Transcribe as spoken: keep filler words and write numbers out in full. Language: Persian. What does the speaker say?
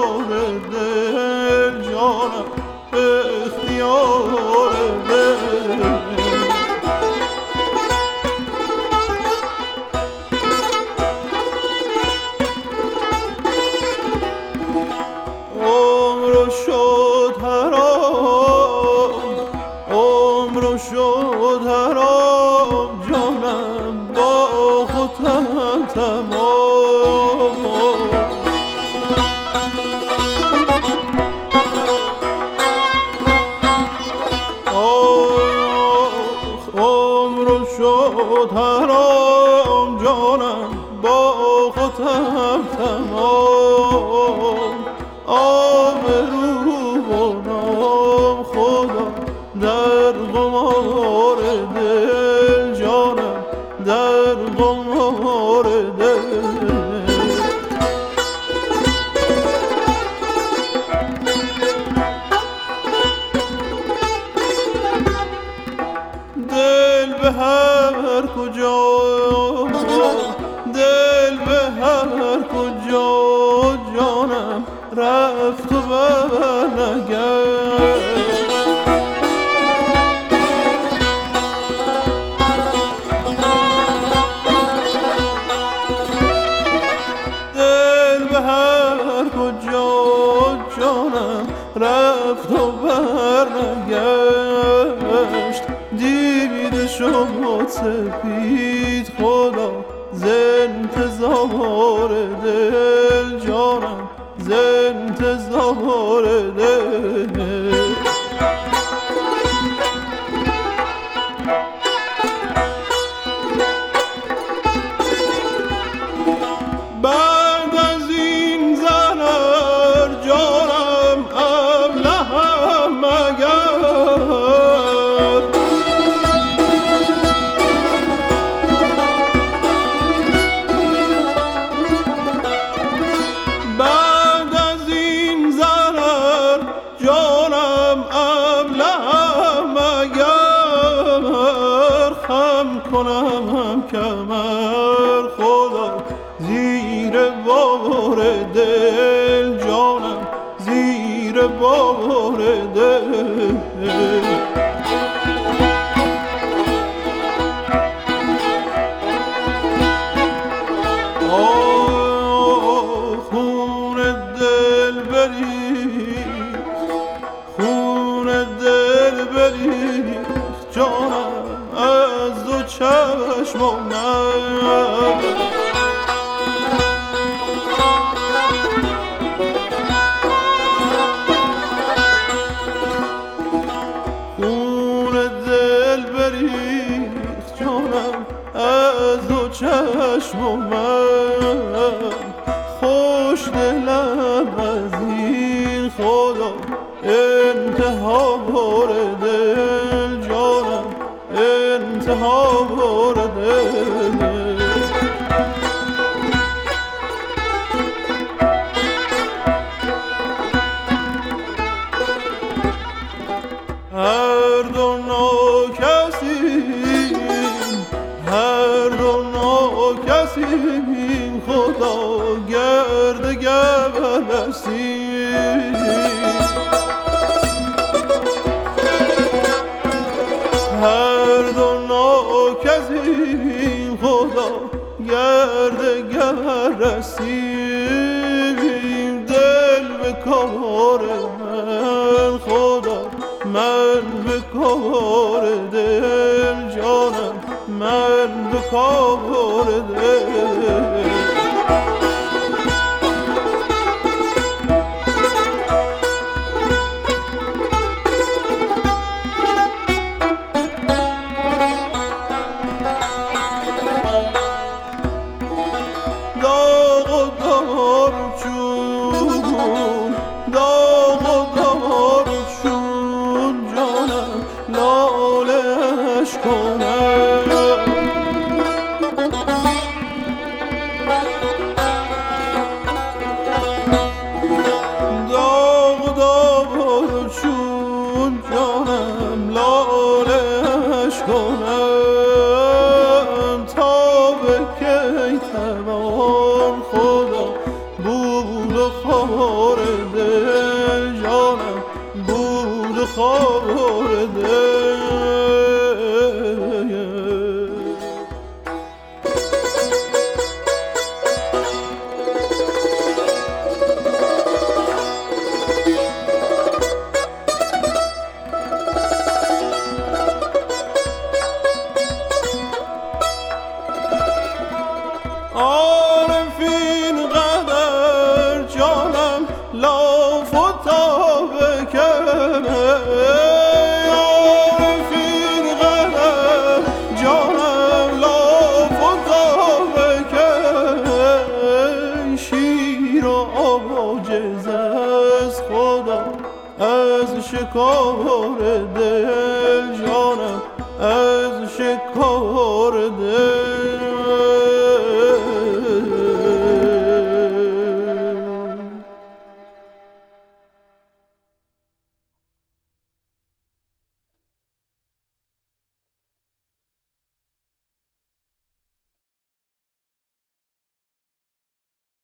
دل جانم اختیار دل عمر شد حرام عمر شد حرام جانم با خودم تمام عمر شد حرام جانم با خودم تمام آبرو و نام خدا در قمار دل جانم در قمار دل دل به هر کجا دل به هر کجا جانم رفت و برنگشت دل به هر کجا جانم رفت و برنگشت دیده شد سپید خدا ز انتظار دل جانم ز انتظار دل بعد از این ضرر جانم ابلهم مگر بعد از این ضرر جانم ابلهم مگر خم کنم کمر خدا زیر بار دل جانم زیر بار دل آه خون دل بریخت خون دل بریخت جانم از دو چشم و من چشم و من خوش دلم از این خدا انتها بار دل جانم انتها بار دل هر دو ناکسیم هر دو ناکسیم خدا گرد گبرستیم هر دو ناکسیم خدا گرد گبرستیم دل به کار من خدا من به کار دل جانم من به کار دل داغ و دار چون داغ و دار چون جانم لالش کنم خور دل جانم بود خور دل عارفین قدر جانم لاف و تابه کرد عارفین قدر جانم لاف و تابه کرد شیر و عاجز از خدا از شکار دل جانم از شکار دل